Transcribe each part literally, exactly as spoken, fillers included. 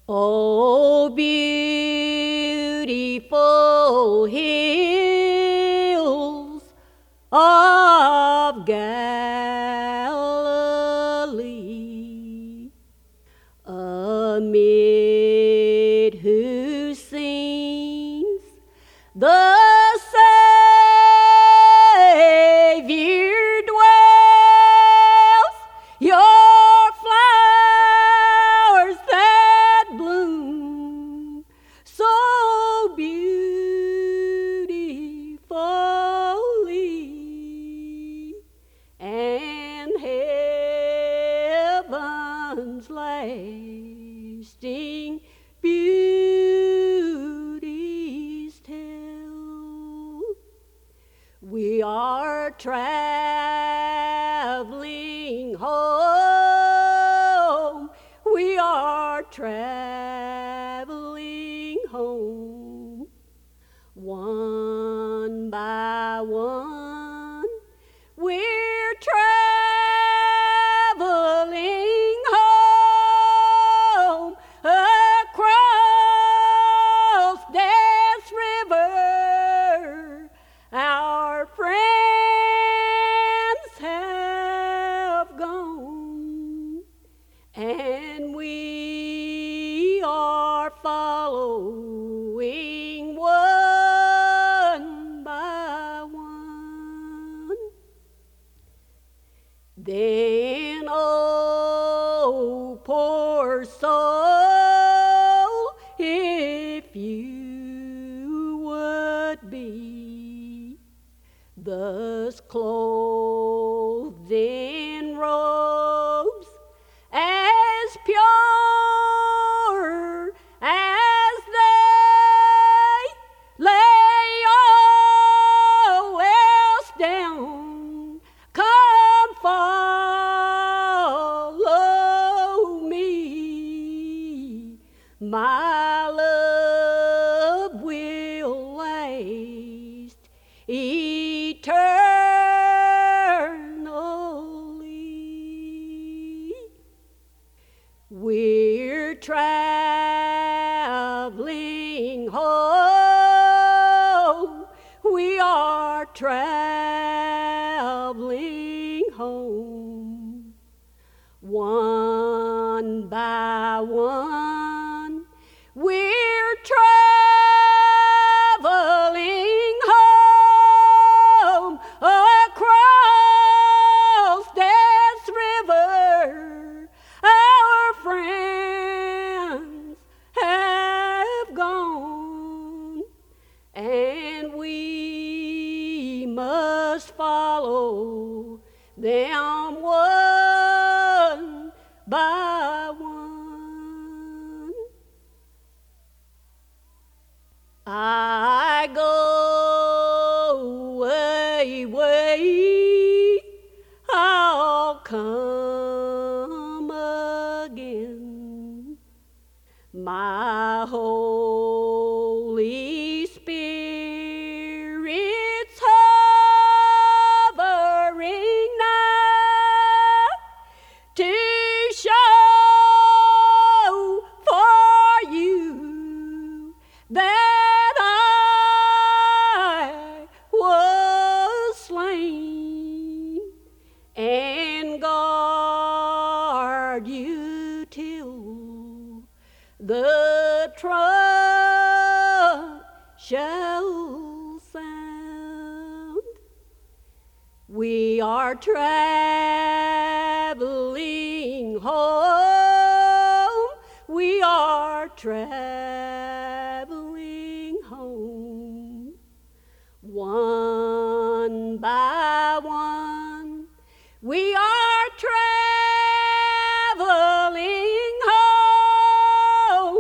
Oh, beautiful hills of Galilee, amid whose scenes the Savior dwells, your flowers that bloom so beautifully, and heaven's lasting beauties tell. We are traveling home. We are traveling home. One by one, we're traveling home across Death's River. Our friends have gone, and we are following one by one. Then, oh, poor soul, if you would be thus clothed in robes as pure as they, lay all else down. Come follow me. My love will last eternally. We're traveling home. We are traveling home. One by one, we're traveling home across Death's River. Our friends have gone, and we must follow them one by one. I go away, way, I'll come again. My Holy Spirit's hovering nigh to show for you that I was slain, and guard you till the trump shall sound. We are traveling home. We are traveling home. One by one, we are traveling home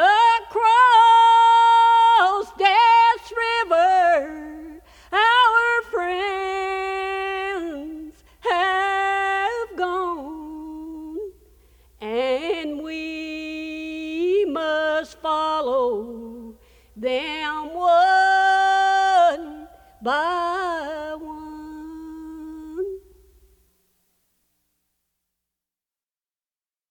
across Death's River. Our friends have gone, and we must follow them one by